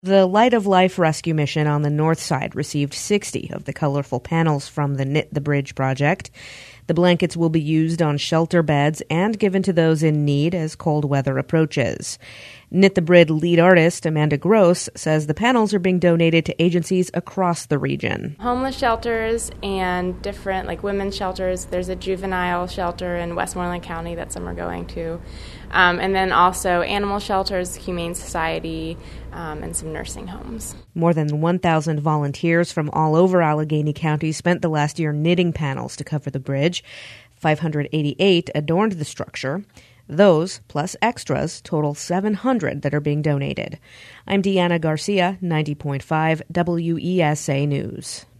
The Light of Life rescue mission on the north side received 60 of the colorful panels from the Knit the Bridge project. The blankets will be used on shelter beds and given to those in need as cold weather approaches. Knit the Bridge lead artist Amanda Gross says the panels are being donated to agencies across the region. Homeless shelters and different women's shelters. There's a juvenile shelter in Westmoreland County that some are going to. And then also animal shelters, Humane Society, and some nursing homes. More than 1,000 volunteers from all over Allegheny County spent the last year knitting panels to cover the bridge. 588 adorned the structure. Those, plus extras, total 700 that are being donated. I'm Deanna Garcia, 90.5 WESA News.